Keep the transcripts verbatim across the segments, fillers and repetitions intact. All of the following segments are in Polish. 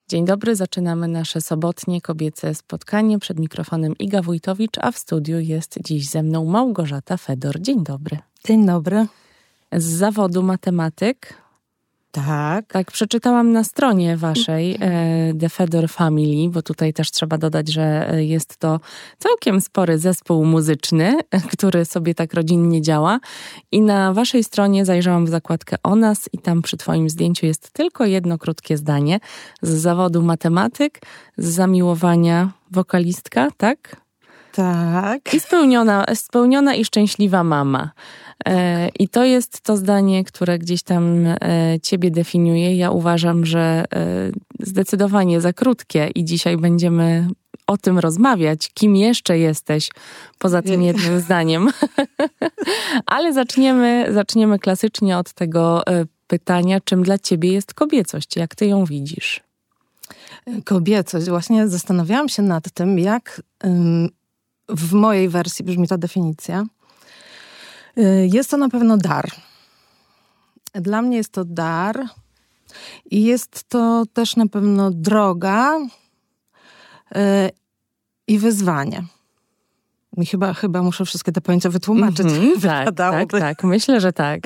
Dzień dobry, zaczynamy nasze sobotnie kobiece spotkanie. Przed mikrofonem Iga Wójtowicz, a w studiu jest dziś ze mną Małgorzata Fedor. Dzień dobry. Dzień dobry. Z zawodu matematyk. Tak. Tak, przeczytałam na stronie waszej e, The Fedor Family, bo tutaj też trzeba dodać, że jest to całkiem spory zespół muzyczny, który sobie tak rodzinnie działa. I na waszej stronie zajrzałam w zakładkę o nas i tam przy twoim zdjęciu jest tylko jedno krótkie zdanie. Z zawodu matematyk, z zamiłowania wokalistka, tak? Tak. I spełniona, spełniona i szczęśliwa mama. E, I to jest to zdanie, które gdzieś tam e, ciebie definiuje. Ja uważam, że e, zdecydowanie za krótkie i dzisiaj będziemy o tym rozmawiać. Kim jeszcze jesteś poza tym jednym zdaniem? Ale zaczniemy, zaczniemy klasycznie od tego e, pytania, czym dla ciebie jest kobiecość? Jak ty ją widzisz? Kobiecość. Właśnie zastanawiałam się nad tym, jak ym, w mojej wersji brzmi ta definicja. Jest to na pewno dar. Dla mnie jest to dar i jest to też na pewno droga yy, i wyzwanie. I chyba, chyba muszę wszystkie te pojęcia wytłumaczyć. Mm-hmm, tak, tak, tak. Myślę, że tak.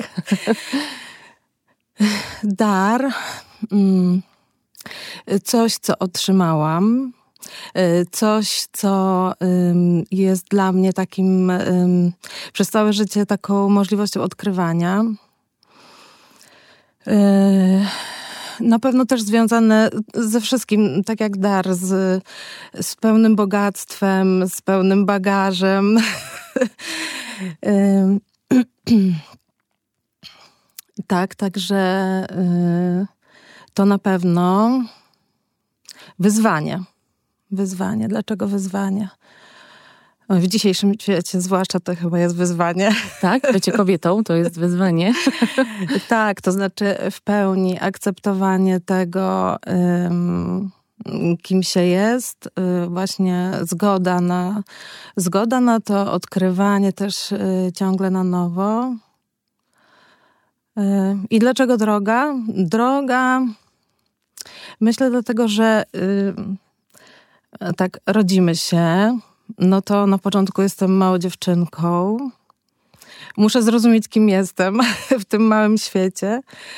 Dar. Mm, coś, co otrzymałam. Coś, co um, jest dla mnie takim um, przez całe życie taką możliwością odkrywania. Yy, na pewno też związane ze wszystkim, tak jak dar, z, z pełnym bogactwem, z pełnym bagażem. yy, tak, także yy, to na pewno wyzwanie. Wyzwanie. Dlaczego wyzwanie? W dzisiejszym świecie zwłaszcza to chyba jest wyzwanie. Tak? Bycie kobietą to jest wyzwanie. Tak, to znaczy w pełni akceptowanie tego, um, kim się jest. Właśnie zgoda na, zgoda na to, odkrywanie też y, ciągle na nowo. Y, I dlaczego droga? Droga, myślę dlatego, że y, tak, rodzimy się, no to na początku jestem małą dziewczynką. Muszę zrozumieć, kim jestem w tym małym świecie.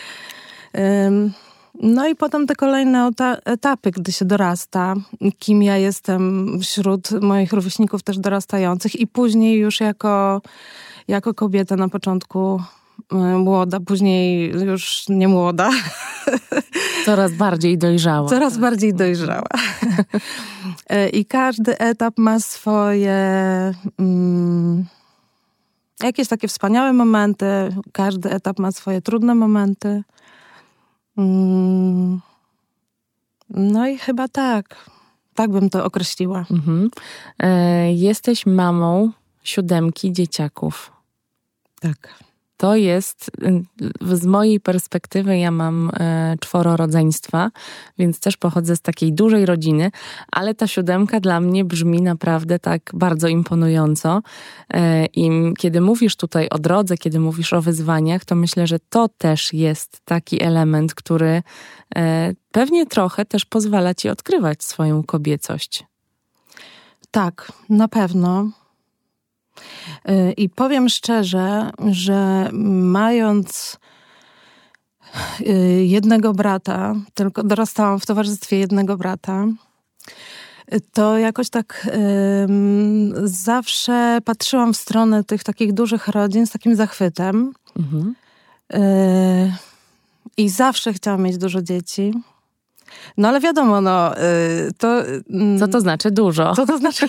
No i potem te kolejne etapy, gdy się dorasta, kim ja jestem wśród moich rówieśników też dorastających i później już jako, jako kobieta na początku młoda, później już nie młoda. Coraz bardziej dojrzała. Coraz bardziej dojrzała. I każdy etap ma swoje mm, jakieś takie wspaniałe momenty. Każdy etap ma swoje trudne momenty. Mm, no i chyba tak. Tak bym to określiła. Mhm. E, jesteś mamą siódemki dzieciaków. Tak. To jest, z mojej perspektywy, ja mam e, czworo rodzeństwa, więc też pochodzę z takiej dużej rodziny, ale ta siódemka dla mnie brzmi naprawdę tak bardzo imponująco. E, I kiedy mówisz tutaj o drodze, kiedy mówisz o wyzwaniach, to myślę, że to też jest taki element, który e, pewnie trochę też pozwala ci odkrywać swoją kobiecość. Tak, na pewno. I powiem szczerze, że mając jednego brata, tylko dorastałam w towarzystwie jednego brata, to jakoś tak um, zawsze patrzyłam w stronę tych takich dużych rodzin z takim zachwytem. Mhm. Y, I zawsze chciałam mieć dużo dzieci. No ale wiadomo, no y, to... Co to znaczy dużo? Co to znaczy...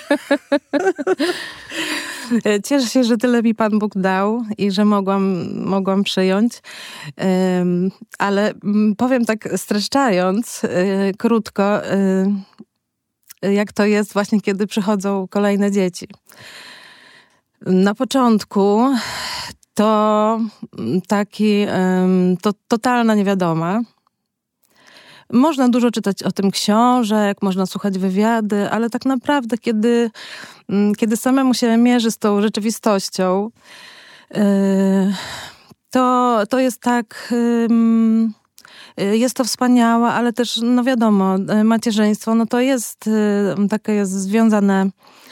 Cieszę się, że tyle mi Pan Bóg dał i że mogłam, mogłam przyjąć. Um, ale powiem tak streszczając, y, krótko, y, jak to jest właśnie, kiedy przychodzą kolejne dzieci. Na początku to taki, um, to totalna niewiadoma. Można dużo czytać o tym książek, można słuchać wywiady, ale tak naprawdę, kiedy, kiedy samemu się mierzy z tą rzeczywistością, to, to jest tak Jest to wspaniałe, ale też, no wiadomo, macierzyństwo, no to jest takie jest związane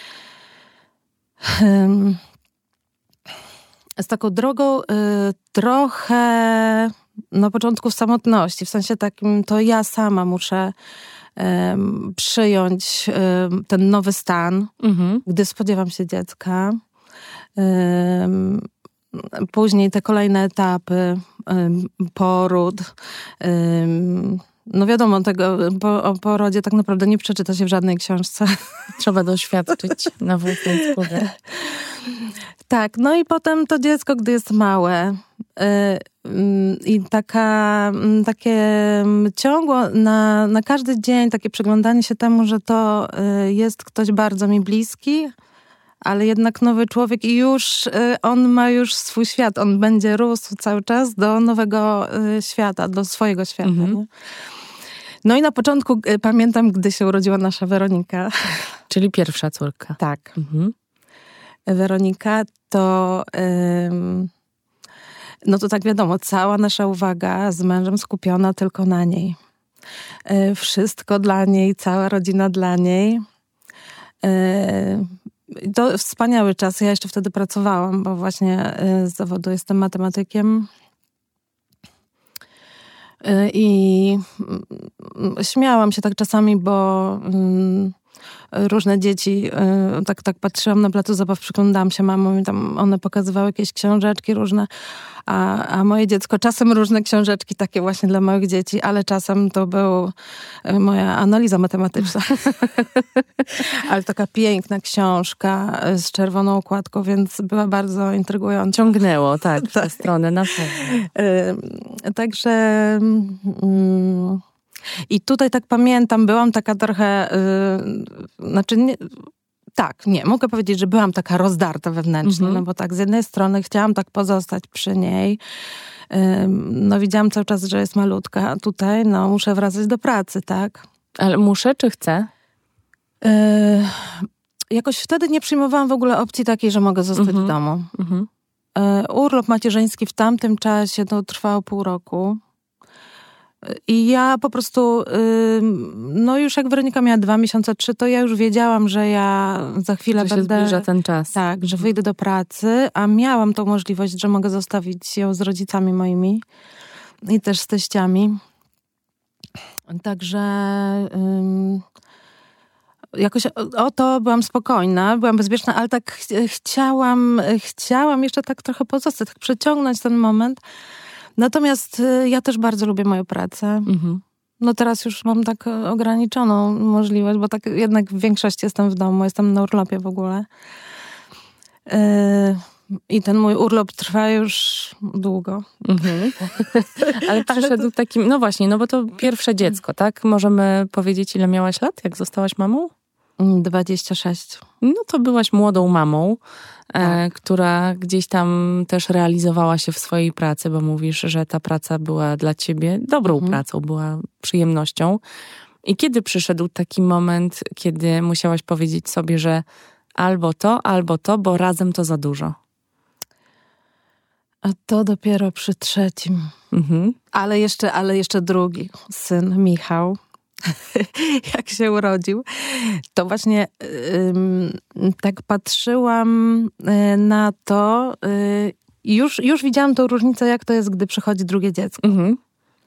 z taką drogą trochę na początku samotności, w sensie takim, to ja sama muszę um, przyjąć um, ten nowy stan, mhm. gdy spodziewam się dziecka. Um, później te kolejne etapy, um, poród. Um, no wiadomo, tego po, o porodzie tak naprawdę nie przeczyta się w żadnej książce. Trzeba doświadczyć na własnej skórze. Tak, no i potem to dziecko, gdy jest małe yy, yy, i taka, yy, takie ciągło na, na każdy dzień takie przyglądanie się temu, że to yy, jest ktoś bardzo mi bliski, ale jednak nowy człowiek i już yy, on ma już swój świat, on będzie rósł cały czas do nowego yy, świata, do swojego świata. Mhm. Nie? No i na początku yy, pamiętam, gdy się urodziła nasza Weronika. Czyli pierwsza córka. Tak. Mhm. Weronika, to ym, no to tak wiadomo, cała nasza uwaga z mężem skupiona tylko na niej. Yy, wszystko dla niej, cała rodzina dla niej. Yy, to wspaniały czas. Ja jeszcze wtedy pracowałam, bo właśnie yy, z zawodu jestem matematykiem. Yy, I yy, śmiałam się tak czasami, bo... Yy, różne dzieci, tak, tak patrzyłam na placu zabaw, przyglądałam się mamom i tam one pokazywały jakieś książeczki różne, a, a moje dziecko czasem różne książeczki takie właśnie dla małych dzieci, ale czasem to był moja analiza matematyczna. Ale taka piękna książka z czerwoną okładką, więc była bardzo intrygująca. Ciągnęło, tak, w tę stronę na pewno. Także... Mm, I tutaj tak pamiętam, byłam taka trochę, yy, znaczy nie, tak, nie, mogę powiedzieć, że byłam taka rozdarta wewnętrznie, mm-hmm. no bo tak z jednej strony chciałam tak pozostać przy niej, yy, no widziałam cały czas, że jest malutka, a tutaj no muszę wracać do pracy, tak. Ale muszę czy chcę? Yy, jakoś wtedy nie przyjmowałam w ogóle opcji takiej, że mogę zostać mm-hmm. w domu. Mm-hmm. Yy, urlop macierzyński w tamtym czasie to trwał pół roku. I ja po prostu, no już jak Weronika miała dwa miesiące, trzy, to ja już wiedziałam, że ja za chwilę że się będę... zbliża ten czas. Tak, że wyjdę do pracy, a miałam tą możliwość, że mogę zostawić ją z rodzicami moimi i też z teściami. Także um, jakoś o, o to byłam spokojna, byłam bezpieczna, ale tak ch- chciałam, chciałam jeszcze tak trochę pozostać, tak przeciągnąć ten moment. Natomiast ja też bardzo lubię moją pracę. Mhm. No teraz już mam tak ograniczoną możliwość, bo tak jednak w większości jestem w domu, jestem na urlopie w ogóle. Yy, I ten mój urlop trwa już długo. Mhm. Ale przyszedł takim, no właśnie, no bo to pierwsze dziecko, tak? Możemy powiedzieć, ile miałaś lat, jak zostałaś mamą? dwadzieścia sześć. No to byłaś młodą mamą, tak. e, która gdzieś tam też realizowała się w swojej pracy, bo mówisz, że ta praca była dla ciebie dobrą mhm. pracą, była przyjemnością. I kiedy przyszedł taki moment, kiedy musiałaś powiedzieć sobie, że albo to, albo to, bo razem to za dużo? A to dopiero przy trzecim. Mhm. Ale jeszcze, ale jeszcze drugi syn, Michał. Jak się urodził, to właśnie ym, tak patrzyłam y, na to i y, już, już widziałam tą różnicę, jak to jest, gdy przychodzi drugie dziecko. Mhm.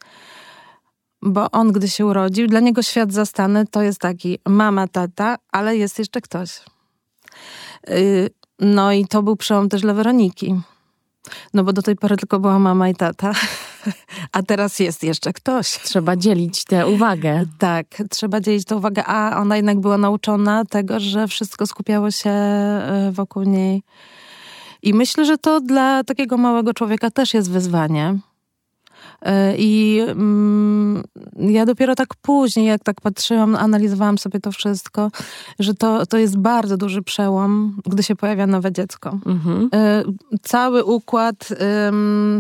Bo on, gdy się urodził, dla niego świat zastany to jest taki mama, tata, ale jest jeszcze ktoś. Y, no i to był przełom też dla Weroniki. No bo do tej pory tylko była mama i tata. A teraz jest jeszcze ktoś. Trzeba dzielić tę uwagę. Tak, trzeba dzielić tę uwagę, a ona jednak była nauczona tego, że wszystko skupiało się wokół niej. I myślę, że to dla takiego małego człowieka też jest wyzwanie. I mm, ja dopiero tak później, jak tak patrzyłam, analizowałam sobie to wszystko, że to, to jest bardzo duży przełom, gdy się pojawia nowe dziecko. Mhm. Cały układ um,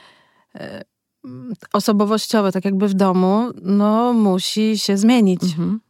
osobowościowy, tak jakby w domu, no musi się zmienić. Mhm.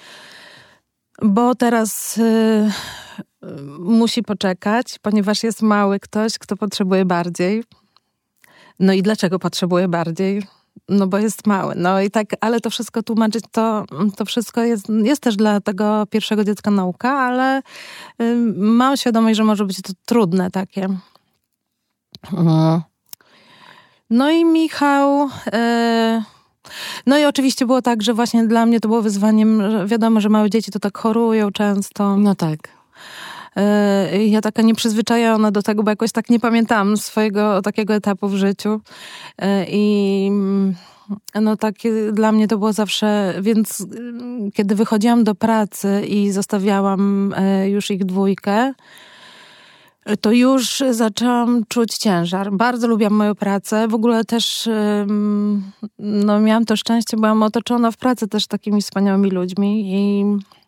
Bo teraz y, musi poczekać, ponieważ jest mały ktoś, kto potrzebuje bardziej. No i dlaczego potrzebuje bardziej? no bo jest mały. No i tak, ale to wszystko tłumaczyć, to, to wszystko jest, jest też dla tego pierwszego dziecka nauka, ale y, mam świadomość, że może być to trudne takie. Mhm. No i Michał... Y, no i oczywiście było tak, że właśnie dla mnie to było wyzwaniem, że wiadomo, że małe dzieci to tak chorują często. No tak. Ja taka nieprzyzwyczajona do tego, bo jakoś tak nie pamiętałam swojego takiego etapu w życiu. I no tak dla mnie to było zawsze, więc kiedy wychodziłam do pracy i zostawiałam już ich dwójkę, to już zaczęłam czuć ciężar. Bardzo lubiłam moją pracę. W ogóle też no, miałam to szczęście, byłam otoczona w pracy też takimi wspaniałymi ludźmi i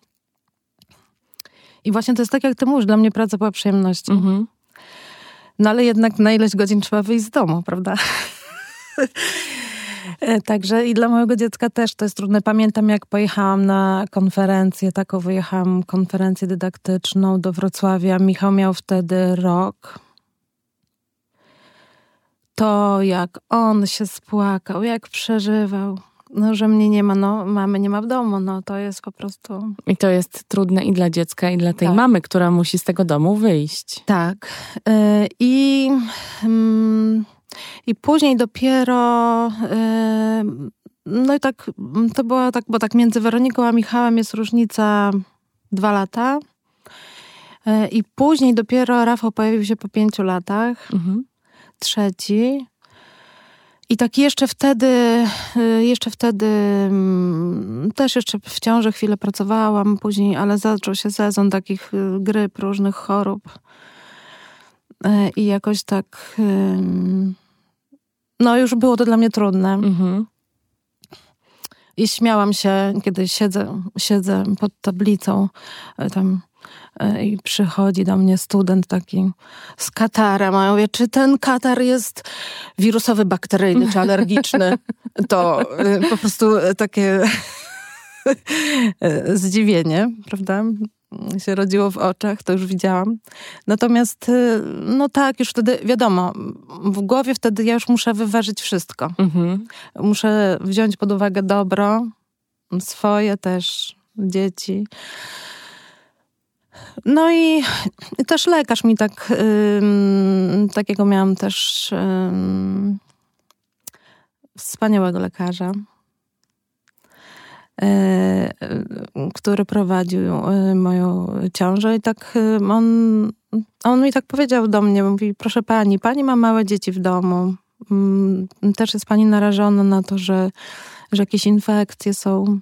I właśnie to jest tak, jak ty mówisz, dla mnie praca była przyjemnością. Mhm. No ale jednak na ileś godzin trzeba wyjść z domu, prawda? Także i dla mojego dziecka też to jest trudne. Pamiętam, jak pojechałam na konferencję, taką wyjechałam, konferencję dydaktyczną do Wrocławia. Michał miał wtedy rok. To jak on się spłakał, jak przeżywał. No, że mnie nie ma, no mamy nie ma w domu, no to jest po prostu... I to jest trudne i dla dziecka, i dla tej tak. mamy, która musi z tego domu wyjść. Tak. Yy, I, yy, i później dopiero... Yy, no i tak, to było tak, bo tak między Weroniką a Michałem jest różnica dwa lata. Yy, I później dopiero Rafał pojawił się po pięciu latach. Mhm. Trzeci. I tak jeszcze wtedy, jeszcze wtedy też jeszcze w ciąży chwilę pracowałam później, ale zaczął się sezon takich gryp, różnych chorób. I jakoś tak, no już było to dla mnie trudne. Mhm. I śmiałam się, kiedy siedzę, siedzę pod tablicą tam i przychodzi do mnie student taki z katarem, a ja mówię, czy ten katar jest wirusowy, bakteryjny, czy alergiczny? To po prostu takie zdziwienie, prawda? Się rodziło w oczach, to już widziałam. Natomiast, no tak, już wtedy, wiadomo, w głowie wtedy ja już muszę wyważyć wszystko. Mhm. Muszę wziąć pod uwagę dobro, swoje też, dzieci. No i, i też lekarz mi tak, ym, takiego miałam też ym, wspaniałego lekarza, yy, który prowadził yy, moją ciążę i tak yy, on, on mi tak powiedział do mnie, mówi, proszę pani, pani ma małe dzieci w domu, yy, też jest pani narażona na to, że, że jakieś infekcje są.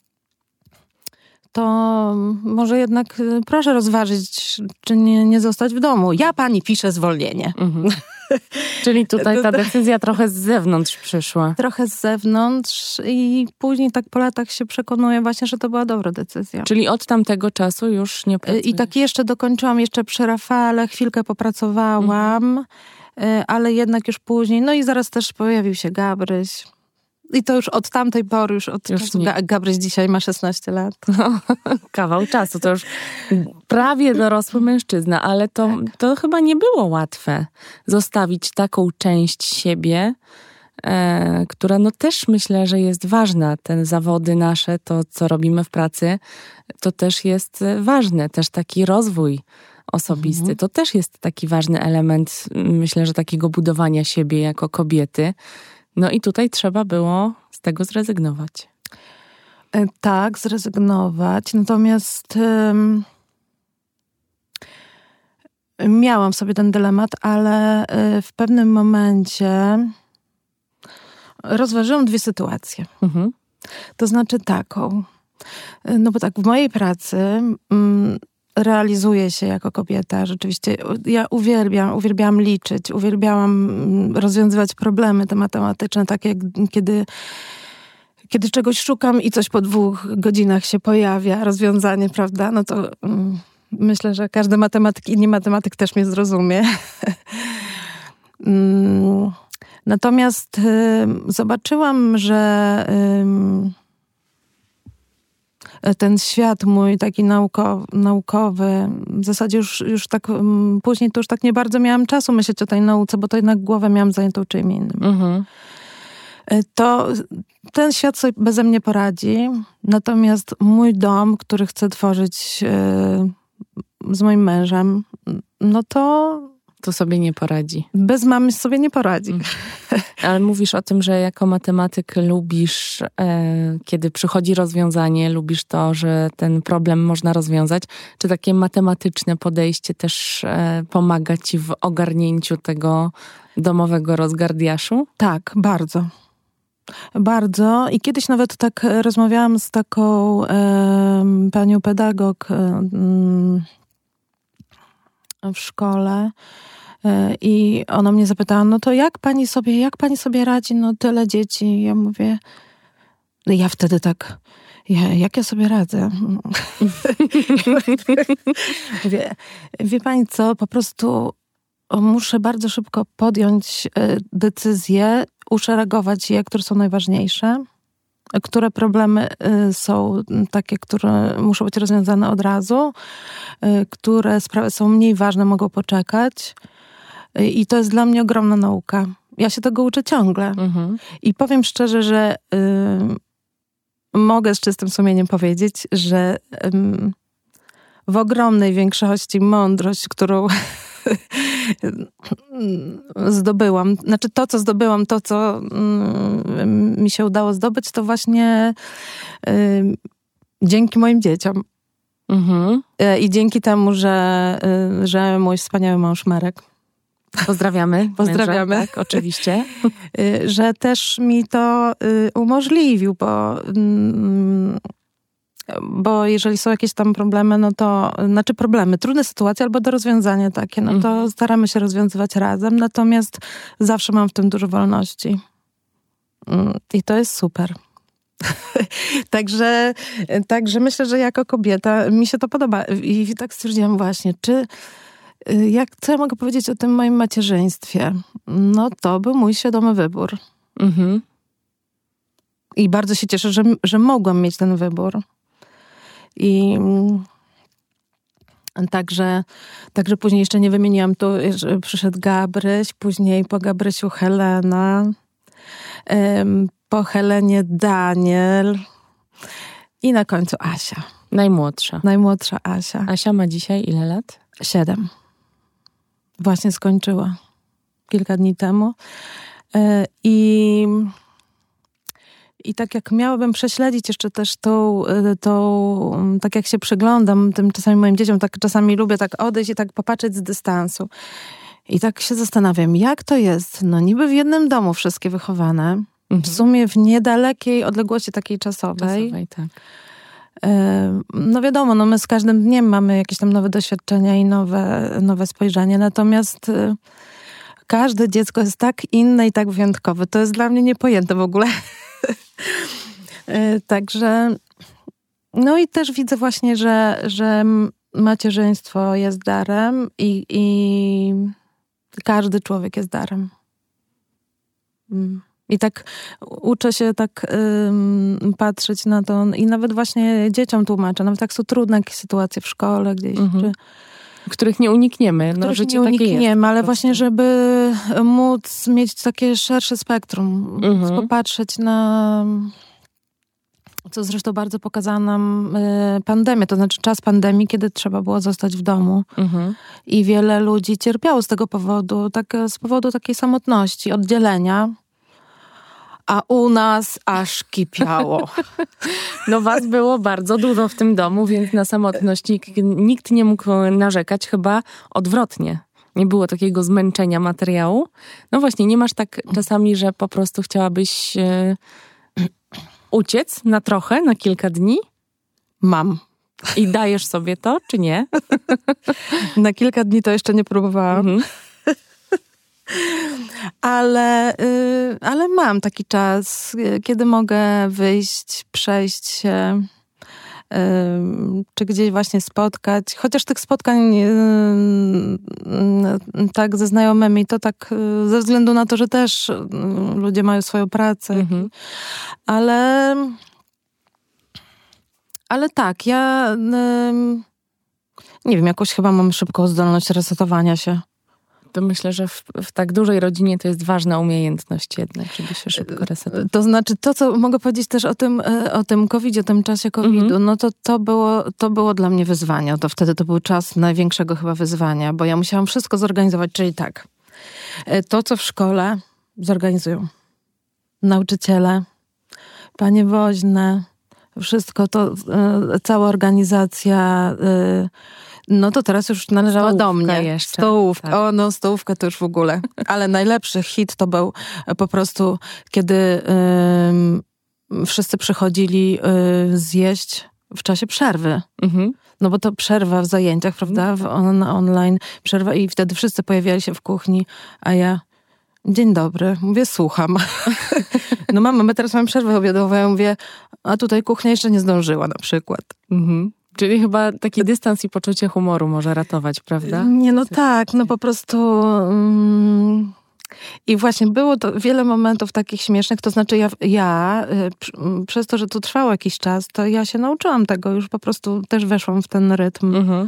To może jednak proszę rozważyć, czy nie, nie zostać w domu. Ja pani piszę zwolnienie. Mhm. Czyli tutaj ta decyzja trochę z zewnątrz przyszła. Trochę z zewnątrz i później tak po latach się przekonuję właśnie, że to była dobra decyzja. Czyli od tamtego czasu już nie pracujesz? I tak jeszcze dokończyłam, jeszcze przy Rafale, chwilkę popracowałam, mhm. ale jednak już później, no i zaraz też pojawił się Gabryś. I to już od tamtej pory, już od już czasu, Gabryś dzisiaj ma szesnaście lat. No, kawał czasu, to już prawie dorosły mężczyzna, ale to, tak. to chyba nie było łatwe zostawić taką część siebie, e, która no też myślę, że jest ważna. Te zawody nasze, to co robimy w pracy, to też jest ważne, też taki rozwój osobisty. Mhm. To też jest taki ważny element, myślę, że takiego budowania siebie jako kobiety. No i tutaj trzeba było z tego zrezygnować. Tak, zrezygnować. Natomiast um, miałam sobie ten dylemat, ale w pewnym momencie rozważyłam dwie sytuacje. Mhm. To znaczy taką. No bo tak, w mojej pracy um, realizuję się jako kobieta. Rzeczywiście ja uwielbiam, uwielbiałam liczyć, uwielbiałam rozwiązywać problemy te matematyczne, takie jak kiedy, kiedy czegoś szukam i coś po dwóch godzinach się pojawia, rozwiązanie, prawda? No to um, myślę, że każdy matematyk i nie matematyk też mnie zrozumie. um, natomiast um, zobaczyłam, że um, ten świat mój taki naukowy, naukowy w zasadzie już, już tak um, później to już tak nie bardzo miałam czasu myśleć o tej nauce, bo to jednak głowę miałam zajętą czym innym. Mhm. To ten świat sobie beze mnie poradzi, natomiast mój dom, który chcę tworzyć z moim mężem, no to... To sobie nie poradzi. Bez mamy sobie nie poradzi. Mm. Ale mówisz o tym, że jako matematyk lubisz, e, kiedy przychodzi rozwiązanie, lubisz to, że ten problem można rozwiązać. Czy takie matematyczne podejście też e, pomaga ci w ogarnięciu tego domowego rozgardiaszu? Tak, bardzo. Bardzo. I kiedyś nawet tak rozmawiałam z taką e, panią pedagog e, w szkole i ona mnie zapytała, no to jak pani sobie, jak pani sobie radzi, no tyle dzieci. Ja mówię, no ja wtedy tak, ja, jak ja sobie radzę? wie, wie pani co, po prostu muszę bardzo szybko podjąć decyzje, uszeregować je, które są najważniejsze, które problemy są takie, które muszą być rozwiązane od razu, które sprawy są mniej ważne, mogą poczekać. I to jest dla mnie ogromna nauka. Ja się tego uczę ciągle. Mhm. I powiem szczerze, że y, mogę z czystym sumieniem powiedzieć, że y, w ogromnej większości mądrość, którą zdobyłam, znaczy to, co zdobyłam, to, co y, mi się udało zdobyć, to właśnie y, dzięki moim dzieciom. Mhm. Y, I dzięki temu, że, y, że mój wspaniały mąż Marek, Pozdrawiamy. Pozdrawiamy. Męża, tak, oczywiście. Że też mi to umożliwił, bo, bo jeżeli są jakieś tam problemy, no to, znaczy problemy, trudne sytuacje albo do rozwiązania takie, no to mhm. staramy się rozwiązywać razem, natomiast zawsze mam w tym dużo wolności. I to jest super. także, także myślę, że jako kobieta mi się to podoba. I tak stwierdziłam właśnie, czy Jak, co ja mogę powiedzieć o tym moim macierzyństwie? No to był mój świadomy wybór. Mhm. I bardzo się cieszę, że, że mogłam mieć ten wybór. I także, także później jeszcze nie wymieniłam, tu przyszedł Gabryś, później po Gabrysiu Helena, po Helenie Daniel i na końcu Asia. Najmłodsza. Najmłodsza Asia. Asia ma dzisiaj ile lat? Siedem. Właśnie skończyła kilka dni temu. I, i tak jak miałabym prześledzić jeszcze też tą, tą, tak jak się przyglądam tym czasami moim dzieciom, tak czasami lubię tak odejść i tak popatrzeć z dystansu. I tak się zastanawiam, jak to jest, no niby w jednym domu wszystkie wychowane, mhm. w sumie w niedalekiej odległości takiej czasowej. Czasowej, tak. No wiadomo, no my z każdym dniem mamy jakieś tam nowe doświadczenia i nowe, nowe spojrzenie, natomiast każde dziecko jest tak inne i tak wyjątkowe. To jest dla mnie niepojęte w ogóle. Także no i też widzę właśnie, że, że macierzyństwo jest darem i, i każdy człowiek jest darem. I tak uczę się tak ym, patrzeć na to i nawet właśnie dzieciom tłumaczę. Nawet tak są trudne jakieś sytuacje w szkole gdzieś. Mhm. Czy, których nie unikniemy. No, których życie nie takie unikniemy, jest, ale właśnie, żeby móc mieć takie szersze spektrum. Mhm. Popatrzeć na... Co zresztą bardzo pokazała nam y, pandemia, to znaczy czas pandemii, kiedy trzeba było zostać w domu. Mhm. I wiele ludzi cierpiało z tego powodu, tak, z powodu takiej samotności, oddzielenia. A u nas aż kipiało. No was było bardzo dużo w tym domu, więc na samotność nikt, nikt nie mógł narzekać, chyba odwrotnie. Nie było takiego zmęczenia materiału. No właśnie, nie masz tak czasami, że po prostu chciałabyś e, uciec na trochę, na kilka dni? Mam. I dajesz sobie to, czy nie? Na kilka dni to jeszcze nie próbowałam. Mhm. Ale, y, ale mam taki czas, kiedy mogę wyjść, przejść się, y, czy gdzieś właśnie spotkać. Chociaż tych spotkań y, y, tak ze znajomymi, to tak y, ze względu na to, że też y, ludzie mają swoją pracę. Mhm. Ale, ale tak, ja y, nie wiem, jakoś chyba mam szybką zdolność resetowania się. To myślę, że w, w tak dużej rodzinie to jest ważna umiejętność jednak, żeby się szybko resetować. To znaczy to, co mogę powiedzieć też o tym, o tym kowidzie, o tym czasie kowidu, mm-hmm. no to to było, to było dla mnie wyzwanie. To wtedy to był czas największego chyba wyzwania, bo ja musiałam wszystko zorganizować, czyli tak, to, co w szkole zorganizują nauczyciele, panie woźne, wszystko to, cała organizacja, no to teraz już należała stołówka do mnie. Jeszcze. Stołówka. Tak. O, no stołówka to już w ogóle. Ale najlepszy hit to był po prostu, kiedy y, wszyscy przychodzili y, zjeść w czasie przerwy. Mhm. No bo to przerwa w zajęciach, prawda, w on, online, przerwa i wtedy wszyscy pojawiali się w kuchni, a ja dzień dobry, mówię, słucham. No mama, my teraz mamy przerwę obiadową, ja mówię, a tutaj kuchnia jeszcze nie zdążyła na przykład. Mhm. Czyli chyba taki dystans i poczucie humoru może ratować, prawda? Nie, no tak, no po prostu... Mm, I właśnie było to wiele momentów takich śmiesznych, to znaczy ja, ja y, przez to, że to trwało jakiś czas, to ja się nauczyłam tego, już po prostu też weszłam w ten rytm. Mhm.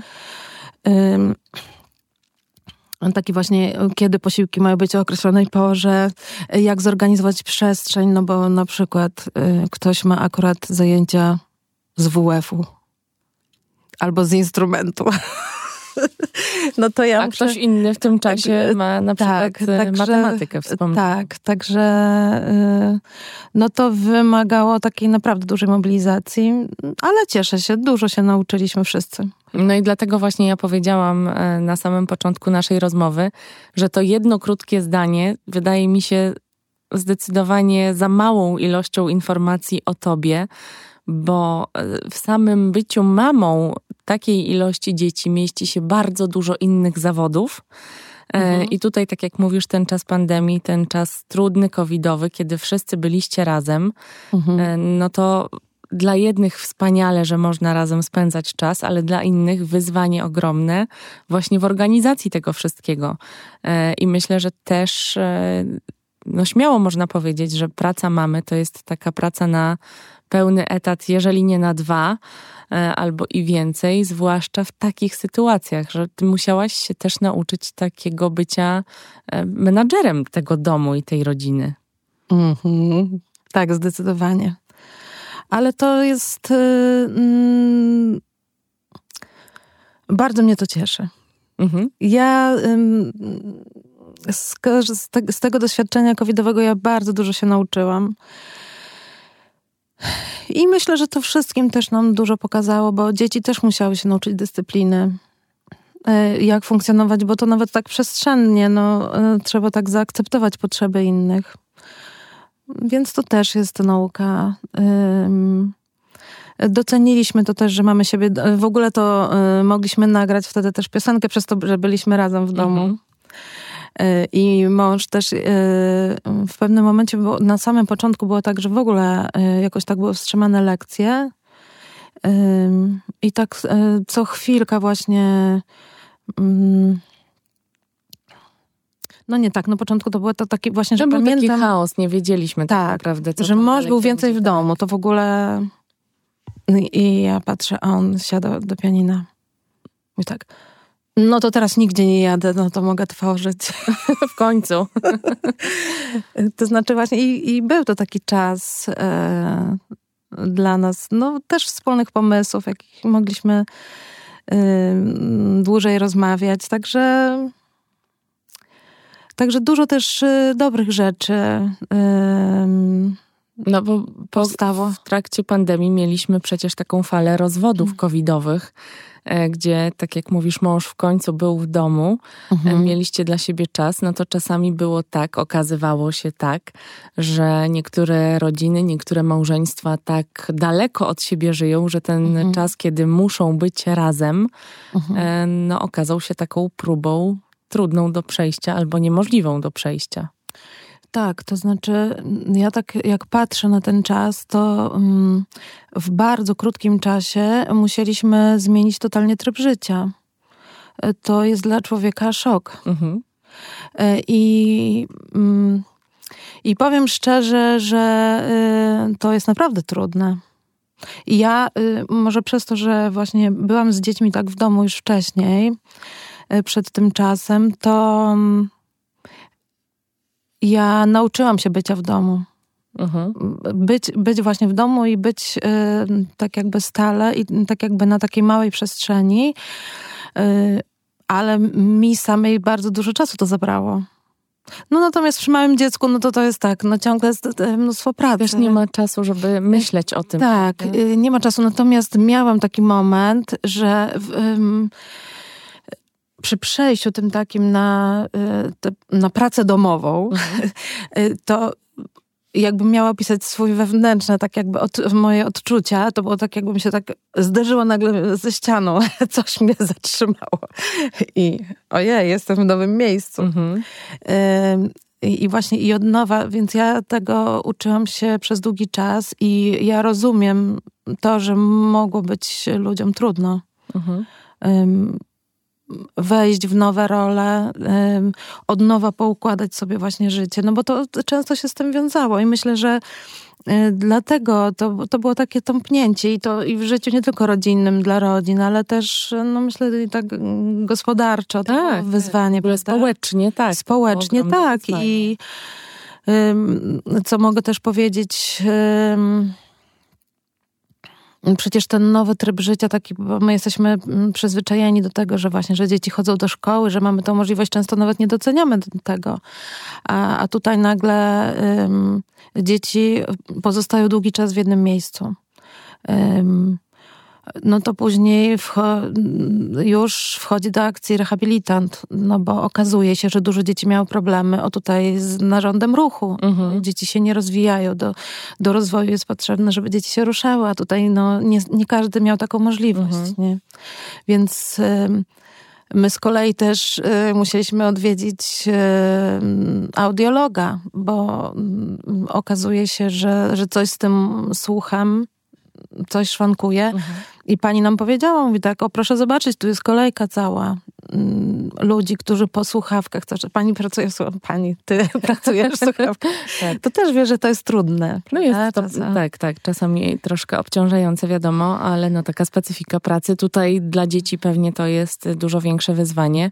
Y, Taki właśnie, kiedy posiłki mają być o określonej porze, jak zorganizować przestrzeń, no bo na przykład y, ktoś ma akurat zajęcia z W F-u albo z instrumentu. No to ja A muszę... ktoś inny w tym czasie ma na przykład tak, także, matematykę wspomnieć. Tak, także no to wymagało takiej naprawdę dużej mobilizacji, ale cieszę się, dużo się nauczyliśmy wszyscy. No i dlatego właśnie ja powiedziałam na samym początku naszej rozmowy, że to jedno krótkie zdanie wydaje mi się zdecydowanie za małą ilością informacji o tobie, bo w samym byciu mamą takiej ilości dzieci mieści się bardzo dużo innych zawodów. Mhm. I tutaj, tak jak mówisz, ten czas pandemii, ten czas trudny, covidowy, kiedy wszyscy byliście razem, mhm. no to dla jednych wspaniale, że można razem spędzać czas, ale dla innych wyzwanie ogromne właśnie w organizacji tego wszystkiego. I myślę, że też no śmiało można powiedzieć, że praca mamy to jest taka praca na pełny etat, jeżeli nie na dwa, albo i więcej, zwłaszcza w takich sytuacjach, że ty musiałaś się też nauczyć takiego bycia menadżerem tego domu i tej rodziny. Mm-hmm. Tak, zdecydowanie. Ale to jest... Yy, bardzo mnie to cieszy. Mm-hmm. Ja... Yy, z, z, te, z tego doświadczenia covidowego ja bardzo dużo się nauczyłam. I myślę, że to wszystkim też nam dużo pokazało, bo dzieci też musiały się nauczyć dyscypliny, jak funkcjonować, bo to nawet tak przestrzennie, no, trzeba tak zaakceptować potrzeby innych. Więc to też jest nauka. Doceniliśmy to też, że mamy siebie, w ogóle to mogliśmy nagrać wtedy też piosenkę przez to, że byliśmy razem w domu. Mhm. I mąż też w pewnym momencie, było, na samym początku było tak, że w ogóle jakoś tak były wstrzymane lekcje i tak co chwilka właśnie no nie tak, na początku to było to taki właśnie, że to był pamiętam... taki chaos, nie wiedzieliśmy tak, tak naprawdę. Co że mąż był więcej w domu, to w ogóle i ja patrzę, a on siada do pianina i tak... No to teraz nigdzie nie jadę, no to mogę tworzyć. W końcu. To znaczy właśnie i, i był to taki czas e, dla nas, no też wspólnych pomysłów, jakich mogliśmy e, dłużej rozmawiać. Także, także dużo też e, dobrych rzeczy e, No bo powstało. W trakcie pandemii mieliśmy przecież taką falę rozwodów hmm. covidowych, gdzie, tak jak mówisz, mąż w końcu był w domu, mhm. mieliście dla siebie czas, no to czasami było tak, okazywało się tak, że niektóre rodziny, niektóre małżeństwa tak daleko od siebie żyją, że ten mhm. czas, kiedy muszą być razem, mhm. no okazał się taką próbą trudną do przejścia albo niemożliwą do przejścia. Tak, to znaczy ja tak jak patrzę na ten czas, to um, w bardzo krótkim czasie musieliśmy zmienić totalnie tryb życia. To jest dla człowieka szok. Mhm. I, um, I powiem szczerze, że y, to jest naprawdę trudne. I ja y, może przez to, że właśnie byłam z dziećmi tak w domu już wcześniej, przed tym czasem, to ja nauczyłam się bycia w domu. Mhm. Być, być właśnie w domu i być y, tak jakby stale i tak jakby na takiej małej przestrzeni, y, ale mi samej bardzo dużo czasu to zabrało. No natomiast przy małym dziecku, no to to jest tak, no ciągle jest mnóstwo pracy. Też nie ma czasu, żeby myśleć o tym. Tak, y, nie ma czasu. Natomiast miałam taki moment, że w, y, przy przejściu tym takim na, y, te, na pracę domową, mhm. y, to jakbym miała opisać swój wewnętrzne, tak jakby od, moje odczucia, to było tak, jakbym się tak zderzyła nagle ze ścianą. Coś mnie zatrzymało. I ojej, jestem w nowym miejscu. Mhm. Y, I właśnie i od nowa, więc ja tego uczyłam się przez długi czas i ja rozumiem to, że mogło być ludziom trudno. Mhm. Um, wejść w nowe role, um, od nowa poukładać sobie właśnie życie, no bo to często się z tym wiązało i myślę, że y, dlatego to, to było takie tąpnięcie i to i w życiu nie tylko rodzinnym dla rodzin, ale też, no myślę, i tak gospodarczo to tak, wyzwanie. Tak. Społecznie, tak. Społecznie, tak. Wyzwanie. I ym, co mogę też powiedzieć... Ym, Przecież ten nowy tryb życia taki, bo my jesteśmy przyzwyczajeni do tego, że właśnie, że dzieci chodzą do szkoły, że mamy tą możliwość, często nawet nie doceniamy tego. A, a tutaj nagle um, dzieci pozostają długi czas w jednym miejscu. Um, no to później wcho- już wchodzi do akcji rehabilitant, no bo okazuje się, że dużo dzieci miało problemy, o tutaj z narządem ruchu. Mhm. Dzieci się nie rozwijają, do, do rozwoju jest potrzebne, żeby dzieci się ruszały, a tutaj no, nie, nie każdy miał taką możliwość. Mhm. Nie? Więc y, my z kolei też y, musieliśmy odwiedzić y, audiologa, bo y, okazuje się, że, że coś z tym słuchem, coś szwankuje. Mhm. I pani nam powiedziała, mówi tak, o proszę zobaczyć, tu jest kolejka cała mm, ludzi, którzy po słuchawkach, to, że pani pracuje w słuchawkach, pani, ty pracujesz w słuchawkach, tak. To też wie, że to jest trudne. No jest to, tak, tak, czasami troszkę obciążające, wiadomo, ale no taka specyfika pracy. Tutaj dla dzieci pewnie to jest dużo większe wyzwanie.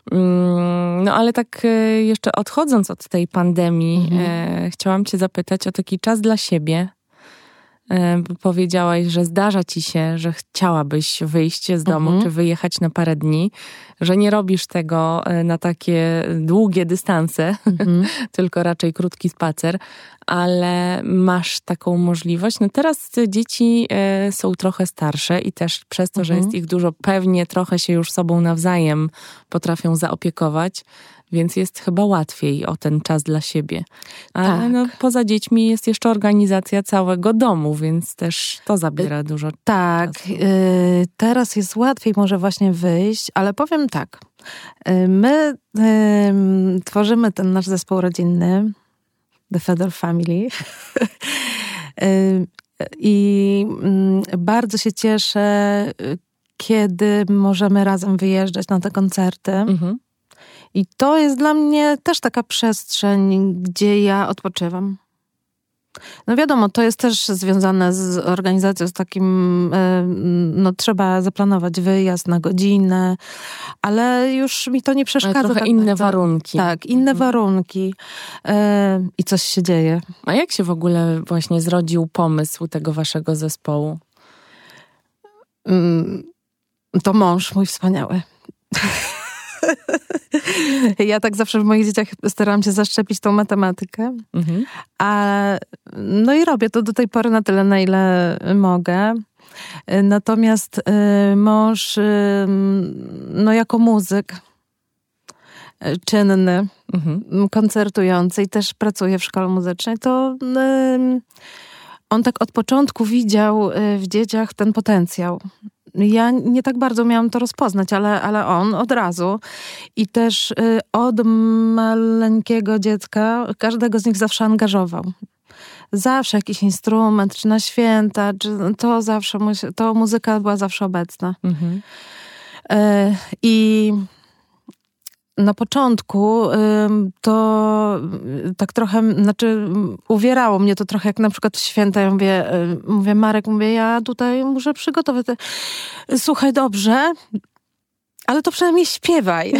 No ale tak jeszcze odchodząc od tej pandemii, mhm. e, chciałam cię zapytać o taki czas dla siebie. Powiedziałaś, że zdarza ci się, że chciałabyś wyjść z domu, mhm. czy wyjechać na parę dni, że nie robisz tego na takie długie dystanse, mhm. tylko raczej krótki spacer, ale masz taką możliwość. No teraz dzieci są trochę starsze i też przez to, mhm. że jest ich dużo, pewnie trochę się już sobą nawzajem potrafią zaopiekować, więc jest chyba łatwiej o ten czas dla siebie. Ale tak. no, poza dziećmi jest jeszcze organizacja całego domu, więc też to zabiera dużo tak, czasu. Tak, y- teraz jest łatwiej może właśnie wyjść, ale powiem tak. Y- my y- tworzymy ten nasz zespół rodzinny, The Fedor Family. y- I y- bardzo się cieszę, kiedy możemy razem wyjeżdżać na te koncerty. Mhm. I to jest dla mnie też taka przestrzeń, gdzie ja odpoczywam. No wiadomo, to jest też związane z organizacją, z takim, no trzeba zaplanować wyjazd na godzinę, ale już mi to nie przeszkadza. Ale trochę tak, inne tak, warunki. Tak, inne warunki i coś się dzieje. A jak się w ogóle właśnie zrodził pomysł tego waszego zespołu? To mąż mój wspaniały. Ja tak zawsze w moich dzieciach starałam się zaszczepić tą matematykę. Mhm. A, no i robię to do tej pory na tyle, na ile mogę. Natomiast y, mąż, y, no jako muzyk czynny, mhm. koncertujący i też pracuje w szkole muzycznej, to y, on tak od początku widział w dzieciach ten potencjał. Ja nie tak bardzo miałam to rozpoznać, ale, ale on od razu. I też y, od maleńkiego dziecka każdego z nich zawsze angażował. Zawsze jakiś instrument, czy na święta, czy to zawsze, to muzyka była zawsze obecna. Mhm. Y, I na początku to tak trochę, znaczy uwierało mnie to trochę jak na przykład w święta. Ja mówię, mówię Marek, mówię, ja tutaj muszę przygotować. Słuchaj, dobrze, ale to przynajmniej śpiewaj.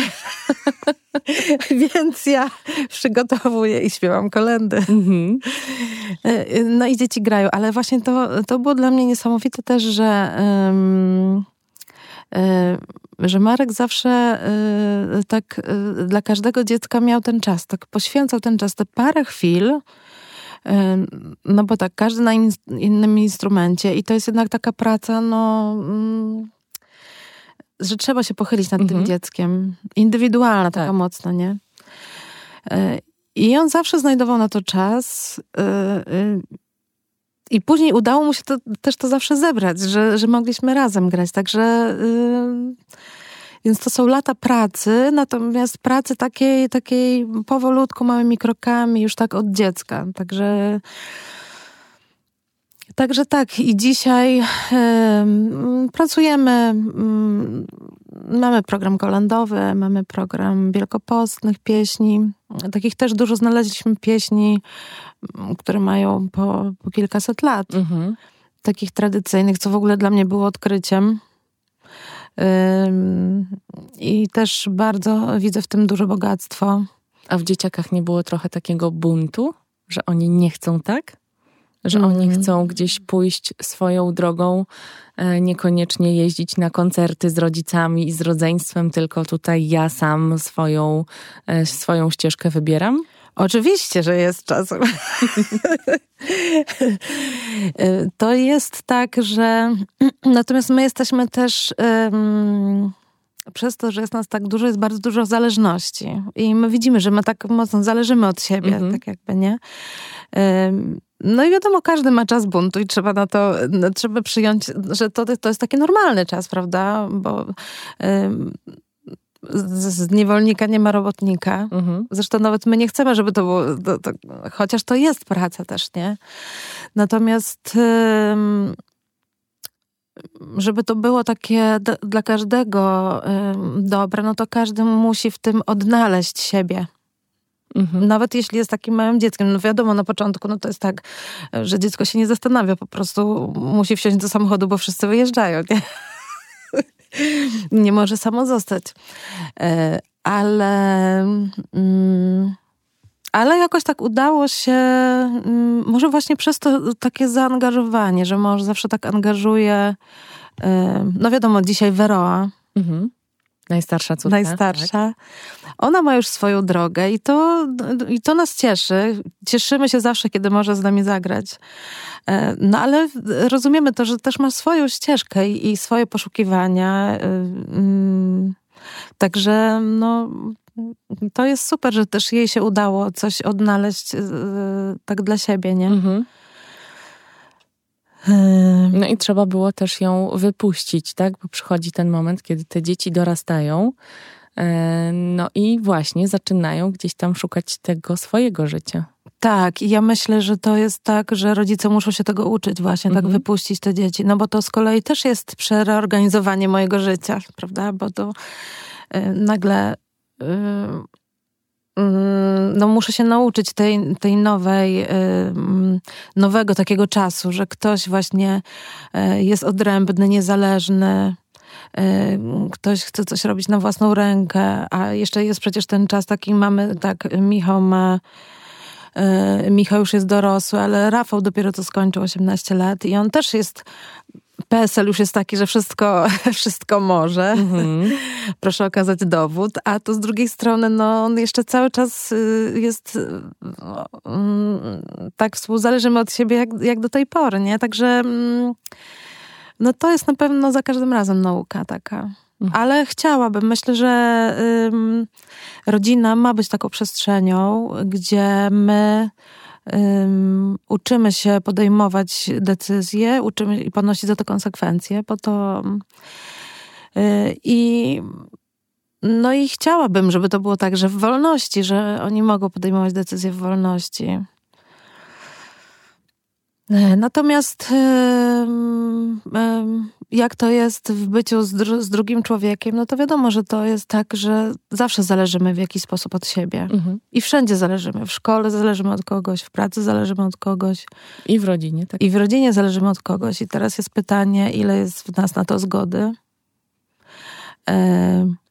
Więc ja przygotowuję i śpiewam kolędy. Mm-hmm. No i dzieci grają, ale właśnie to, to było dla mnie niesamowite też, że, um, że Marek zawsze um, tak um, dla każdego dziecka miał ten czas, tak poświęcał ten czas, te parę chwil. Um, no bo tak, każdy na in, innym instrumencie i to jest jednak taka praca, no... Um, że trzeba się pochylić nad mm-hmm. tym dzieckiem. Indywidualna, taka tak. mocno, nie? I on zawsze znajdował na to czas i później udało mu się to, też to zawsze zebrać, że, że mogliśmy razem grać. Także więc to są lata pracy, natomiast pracy takiej, takiej powolutku, małymi krokami, już tak od dziecka. Także Także tak, i dzisiaj y, pracujemy, y, mamy program kolędowy, mamy program wielkopostnych pieśni. Takich też dużo znaleźliśmy pieśni, które mają po, po kilkaset lat. Mhm. Takich tradycyjnych, co w ogóle dla mnie było odkryciem. Y, I też bardzo widzę w tym duże bogactwo. A w dzieciakach nie było trochę takiego buntu, że oni nie chcą tak? Że mm. oni chcą gdzieś pójść swoją drogą, niekoniecznie jeździć na koncerty z rodzicami i z rodzeństwem, tylko tutaj ja sam swoją, swoją ścieżkę wybieram? Oczywiście, że jest czasem. To jest tak, że natomiast my jesteśmy też um, przez to, że jest nas tak dużo, jest bardzo dużo zależności i my widzimy, że my tak mocno zależymy od siebie, mm-hmm. tak jakby, nie? Um, No i wiadomo, każdy ma czas buntu i trzeba na to, no, trzeba przyjąć, że to, to jest taki normalny czas, prawda? Bo ym, z, z niewolnika nie ma robotnika. Mhm. Zresztą nawet my nie chcemy, żeby to było, to, to, chociaż to jest praca też, nie? Natomiast ym, żeby to było takie d- dla każdego ym, dobre, no to każdy musi w tym odnaleźć siebie. Mhm. Nawet jeśli jest takim małym dzieckiem. No wiadomo, na początku no to jest tak, że dziecko się nie zastanawia, po prostu musi wsiąść do samochodu, bo wszyscy wyjeżdżają, nie? Nie może samo zostać. Ale mm, ale jakoś tak udało się, mm, może właśnie przez to takie zaangażowanie, że mąż zawsze tak angażuje, no wiadomo, dzisiaj Weroa, mhm. Najstarsza córka. Najstarsza. Tak. Ona ma już swoją drogę i to, i to nas cieszy. Cieszymy się zawsze, kiedy może z nami zagrać. No ale rozumiemy to, że też ma swoją ścieżkę i, i swoje poszukiwania. Także no, to jest super, że też jej się udało coś odnaleźć tak dla siebie, nie? Mhm. No i trzeba było też ją wypuścić, tak? Bo przychodzi ten moment, kiedy te dzieci dorastają, no i właśnie zaczynają gdzieś tam szukać tego swojego życia. Tak, i ja myślę, że to jest tak, że rodzice muszą się tego uczyć właśnie, mhm. tak wypuścić te dzieci. No bo to z kolei też jest przereorganizowanie mojego życia, prawda? Bo to yy, nagle... Yy, no muszę się nauczyć tej, tej nowej, nowego takiego czasu, że ktoś właśnie jest odrębny, niezależny, ktoś chce coś robić na własną rękę, a jeszcze jest przecież ten czas taki, mamy, tak, Michał ma, Michał już jest dorosły, ale Rafał dopiero co skończył osiemnaście lat i on też jest... P E S L już jest taki, że wszystko, wszystko może. Mm-hmm. Proszę okazać dowód. A to z drugiej strony, no, on jeszcze cały czas jest no, tak współzależymy od siebie jak, jak do tej pory, nie? Także no to jest na pewno za każdym razem nauka taka. Mm. Ale chciałabym, myślę, że ym, rodzina ma być taką przestrzenią, gdzie my Um, uczymy się podejmować decyzje, uczymy i ponosić za to konsekwencje, bo to yy, i no i chciałabym, żeby to było tak, że w wolności, że oni mogą podejmować decyzje w wolności. Yy, natomiast yy, yy, jak to jest w byciu z, dru- z drugim człowiekiem, no to wiadomo, że to jest tak, że zawsze zależymy w jakiś sposób od siebie. Mhm. I wszędzie zależymy. W szkole zależymy od kogoś, w pracy zależymy od kogoś. I w rodzinie, tak. I w rodzinie zależymy od kogoś. I teraz jest pytanie, ile jest w nas na to zgody. Yy,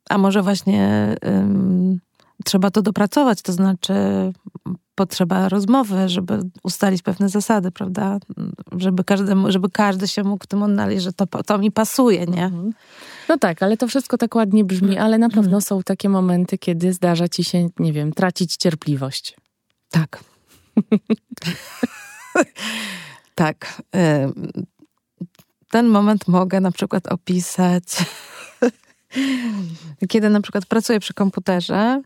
a może właśnie um, trzeba to dopracować, to znaczy potrzeba rozmowy, żeby ustalić pewne zasady, prawda? Żeby, każdemu, żeby każdy się mógł w tym odnaleźć, że to, to mi pasuje, nie? Mhm. No tak, ale to wszystko tak ładnie brzmi, ale na pewno mhm. są takie momenty, kiedy zdarza ci się, nie wiem, tracić cierpliwość. Tak. Tak. Ten moment mogę na przykład opisać, kiedy na przykład pracuję przy komputerze.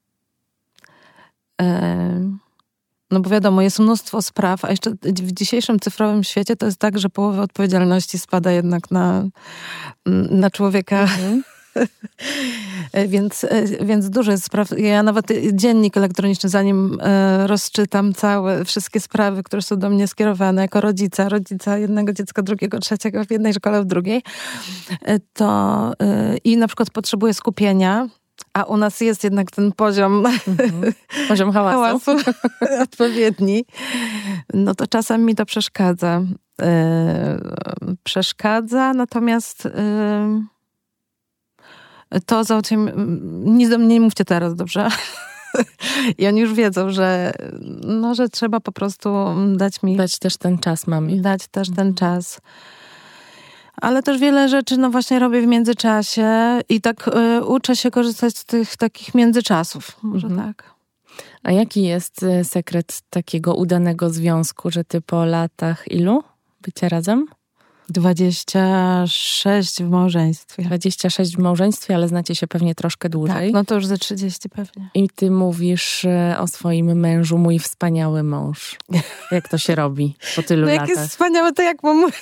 No bo wiadomo, jest mnóstwo spraw, a jeszcze w dzisiejszym cyfrowym świecie to jest tak, że połowa odpowiedzialności spada jednak na, na człowieka. Mhm. więc, więc dużo jest spraw. Ja nawet dziennik elektroniczny, zanim rozczytam całe, wszystkie sprawy, które są do mnie skierowane jako rodzica, rodzica jednego dziecka, drugiego, trzeciego, w jednej szkole, w drugiej, to i na przykład potrzebuję skupienia, a u nas jest jednak ten poziom, mhm. poziom hałasu, hałasu odpowiedni, no to czasem mi to przeszkadza. Yy, przeszkadza, natomiast yy, to załatwię, nic do mnie nie mówcie teraz, dobrze? I oni już wiedzą, że, no, że trzeba po prostu dać mi... Dać też ten czas mamie. Dać też ten czas. Ale też wiele rzeczy, no właśnie robię w międzyczasie i tak y, uczę się korzystać z tych takich międzyczasów. Może mhm. tak. A jaki jest sekret takiego udanego związku, że ty po latach ilu bycia razem? dwadzieścia sześć w małżeństwie. dwadzieścia sześć w małżeństwie, ale znacie się pewnie troszkę dłużej. Tak, no to już ze trzydzieści pewnie. I ty mówisz o swoim mężu, mój wspaniały mąż. Jak to się robi po tylu no latach? Jak jest wspaniały, to jak mam...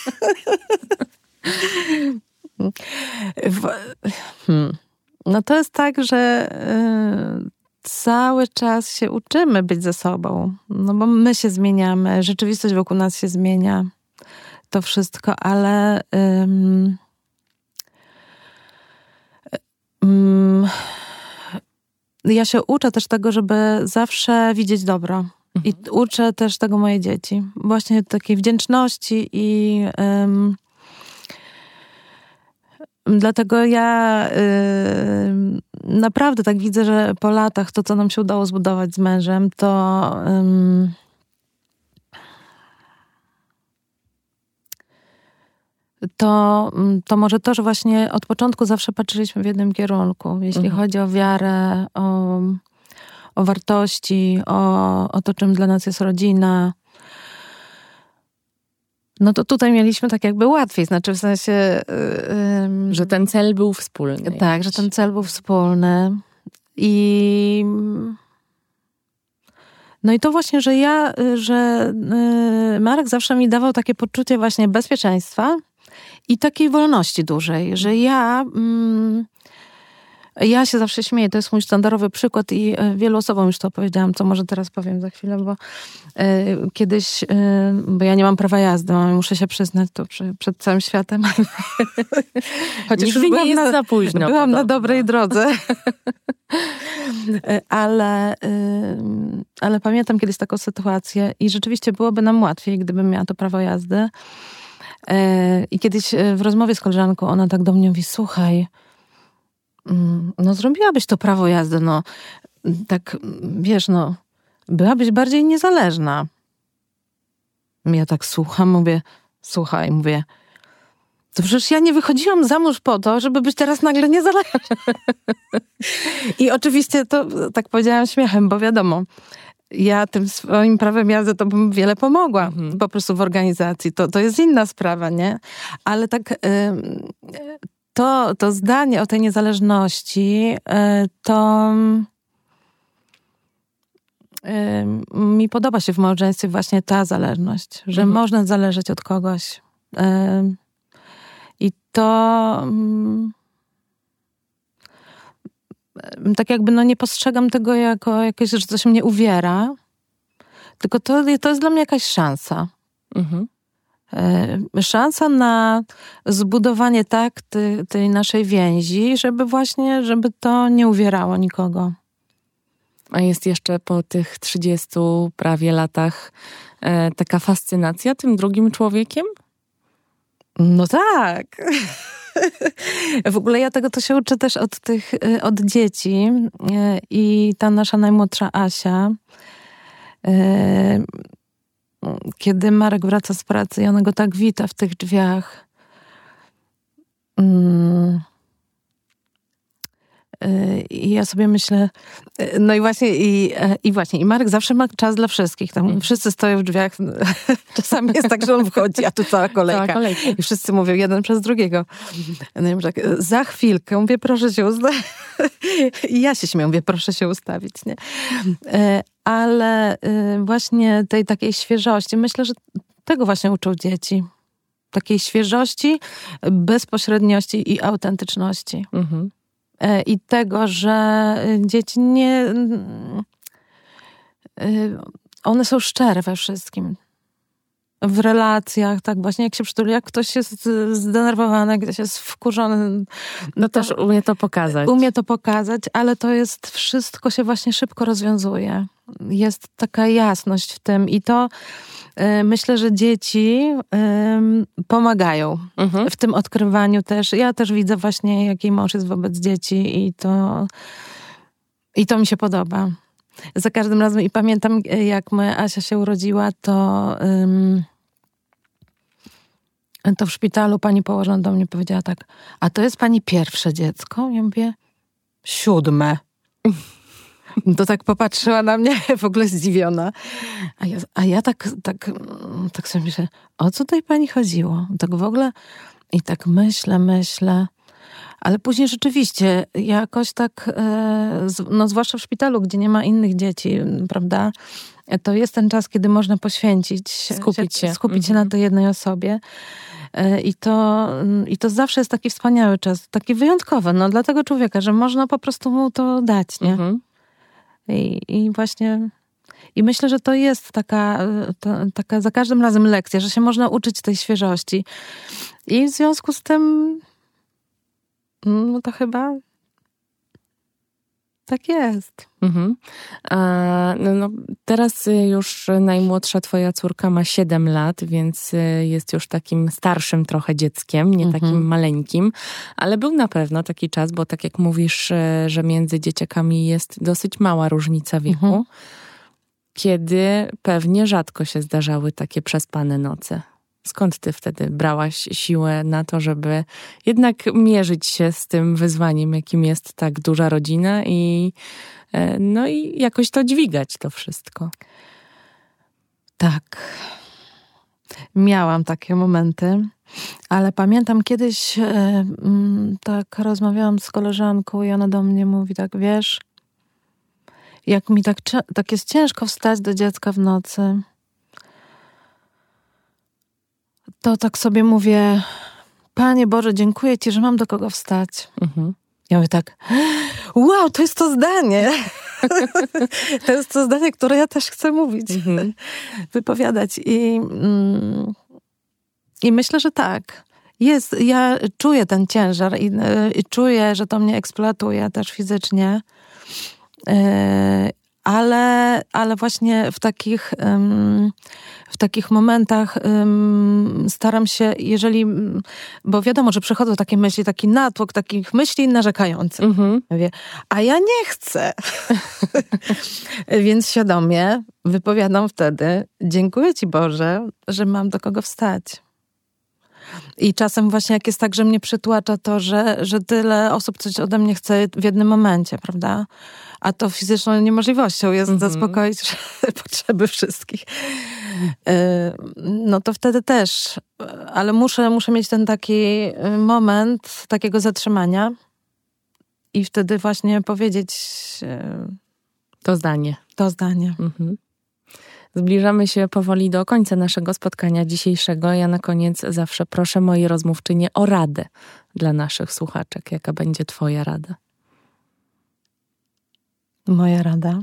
hmm. No to jest tak, że y, cały czas się uczymy być ze sobą. No bo my się zmieniamy, rzeczywistość wokół nas się zmienia. To wszystko, ale ym, ym, ja się uczę też tego, żeby zawsze widzieć dobro. Mhm. I uczę też tego moje dzieci. Właśnie takiej wdzięczności i ym, dlatego ja ym, naprawdę tak widzę, że po latach to, co nam się udało zbudować z mężem, to ym, To, to może to, że właśnie od początku zawsze patrzyliśmy w jednym kierunku. Jeśli mhm. chodzi o wiarę, o, o wartości, o, o to, czym dla nas jest rodzina, no to tutaj mieliśmy tak jakby łatwiej. Znaczy w sensie... Yy, że ten cel był wspólny. Tak, że ten cel był wspólny. I... No i to właśnie, że ja, że yy, Marek zawsze mi dawał takie poczucie właśnie bezpieczeństwa i takiej wolności dużej, że ja mm, ja się zawsze śmieję, to jest mój sztandarowy przykład i wielu osobom już to opowiedziałam, co może teraz powiem za chwilę, bo y, kiedyś, y, bo ja nie mam prawa jazdy, muszę się przyznać to przy, przed całym światem. Chociaż już nie jest na, za późno. Byłam podobno. na dobrej drodze. ale, y, ale pamiętam kiedyś taką sytuację i rzeczywiście byłoby nam łatwiej, gdybym miała to prawo jazdy. I kiedyś w rozmowie z koleżanką ona tak do mnie mówi, słuchaj, no zrobiłabyś to prawo jazdy, no tak, wiesz, no byłabyś bardziej niezależna. Ja tak słucham, mówię, słuchaj, mówię, to przecież ja nie wychodziłam za mąż po to, żeby być teraz nagle niezależna. I oczywiście to tak powiedziałam śmiechem, bo wiadomo, ja tym swoim prawem jazdy to bym wiele pomogła mhm. po prostu w organizacji. To, to jest inna sprawa, nie? Ale tak y, to, to zdanie o tej niezależności y, to y, mi podoba się w małżeństwie właśnie ta zależność, że mhm. można zależeć od kogoś. Y, I to... Y, tak jakby no nie postrzegam tego jako jakieś, że coś mnie uwiera, tylko to, to jest dla mnie jakaś szansa. Mhm. E, szansa na zbudowanie tak tej, tej naszej więzi, żeby właśnie, żeby to nie uwierało nikogo. A jest jeszcze po tych trzydziestu prawie latach e, taka fascynacja tym drugim człowiekiem? No tak. W ogóle ja tego to się uczę też od tych, od dzieci. I ta nasza najmłodsza Asia, kiedy Marek wraca z pracy i ona go tak wita w tych drzwiach. I ja sobie myślę, no i właśnie, i, i właśnie, i Marek zawsze ma czas dla wszystkich. Tam mm. wszyscy stoją w drzwiach. Czasami jest tak, że on wchodzi, a tu cała kolejka. Cała kolejka. I wszyscy mówią jeden przez drugiego. No i mówię, tak, za chwilkę, mówię, proszę się ustawić. I ja się śmieję, mówię, proszę się ustawić, nie? Ale właśnie tej takiej świeżości, myślę, że tego właśnie uczą dzieci. Takiej świeżości, bezpośredniości i autentyczności. Mhm. I tego, że dzieci nie... One są szczere we wszystkim. W relacjach, tak właśnie jak się przytuli, jak ktoś jest zdenerwowany, jak ktoś jest wkurzony. No też umie to pokazać. Umie to pokazać, ale to jest wszystko się właśnie szybko rozwiązuje. Jest taka jasność w tym i to myślę, że dzieci um, pomagają mhm. w tym odkrywaniu też. Ja też widzę właśnie, jaki mąż jest wobec dzieci i to, i to mi się podoba. Za każdym razem i pamiętam, jak moja Asia się urodziła, to, um, to w szpitalu pani położona do mnie powiedziała tak, a to jest pani pierwsze dziecko? Ja mówię, siódme. To tak popatrzyła na mnie, w ogóle zdziwiona. A ja, a ja tak, tak, tak sobie myślę, o co tej pani chodziło? Tak w ogóle i tak myślę, myślę. Ale później rzeczywiście jakoś tak, no zwłaszcza w szpitalu, gdzie nie ma innych dzieci, prawda? To jest ten czas, kiedy można poświęcić, skupić się, skupić mhm. się na tej jednej osobie. I to, I to zawsze jest taki wspaniały czas, taki wyjątkowy, no dla tego człowieka, że można po prostu mu to dać, nie? Mhm. I, I właśnie i myślę, że to jest taka, to, taka za każdym razem lekcja, że się można uczyć tej świeżości. I w związku z tym no to chyba tak jest. Mhm. A, no, no, teraz już najmłodsza twoja córka ma siedem lat, więc jest już takim starszym trochę dzieckiem, nie mhm. takim maleńkim, ale był na pewno taki czas, bo tak jak mówisz, że między dzieciakami jest dosyć mała różnica wieku, mhm. kiedy pewnie rzadko się zdarzały takie przespane noce. Skąd ty wtedy brałaś siłę na to, żeby jednak mierzyć się z tym wyzwaniem, jakim jest tak duża rodzina i no i jakoś to dźwigać, to wszystko? Tak. Miałam takie momenty, ale pamiętam kiedyś tak rozmawiałam z koleżanką i ona do mnie mówi tak, wiesz, jak mi tak, tak jest ciężko wstać do dziecka w nocy, to tak sobie mówię, Panie Boże, dziękuję Ci, że mam do kogo wstać. Mhm. Ja mówię tak, wow, to jest to zdanie. To jest to zdanie, które ja też chcę mówić, mhm. wypowiadać. I, mm, I myślę, że tak. Jest, ja czuję ten ciężar i, i czuję, że to mnie eksploatuje też fizycznie. Yy, ale, ale właśnie w takich, um, w takich momentach um, staram się, jeżeli, bo wiadomo, że przychodzą takie myśli, taki natłok takich myśli narzekających. Mm-hmm. Ja mówię, a ja nie chcę. Więc świadomie wypowiadam wtedy, dziękuję Ci Boże, że mam do kogo wstać. I czasem właśnie jak jest tak, że mnie przytłacza to, że, że tyle osób coś ode mnie chce w jednym momencie, prawda? A to fizyczną niemożliwością jest mm-hmm. zaspokoić potrzeby wszystkich. No to wtedy też. Ale muszę, muszę mieć ten taki moment takiego zatrzymania i wtedy właśnie powiedzieć to zdanie. To zdanie. Mm-hmm. Zbliżamy się powoli do końca naszego spotkania dzisiejszego. Ja na koniec zawsze proszę moje rozmówczynie o radę dla naszych słuchaczek. Jaka będzie twoja rada? Moja rada?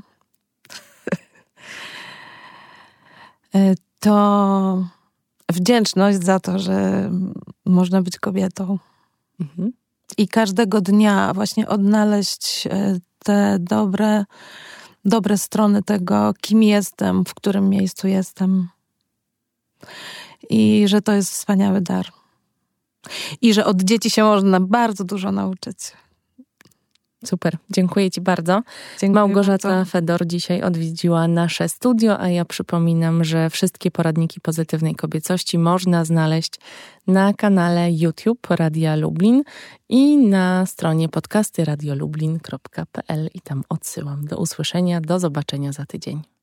To wdzięczność za to, że można być kobietą. Mhm. I każdego dnia właśnie odnaleźć te dobre dobre strony tego, kim jestem, w którym miejscu jestem. I że to jest wspaniały dar. I że od dzieci się można bardzo dużo nauczyć. Super, dziękuję Ci bardzo. Dziękuję Małgorzata bardzo. Fedor dzisiaj odwiedziła nasze studio, a ja przypominam, że wszystkie poradniki pozytywnej kobiecości można znaleźć na kanale YouTube Radia Lublin i na stronie podcasty radiolublin kropka p l i tam odsyłam. Do usłyszenia, do zobaczenia za tydzień.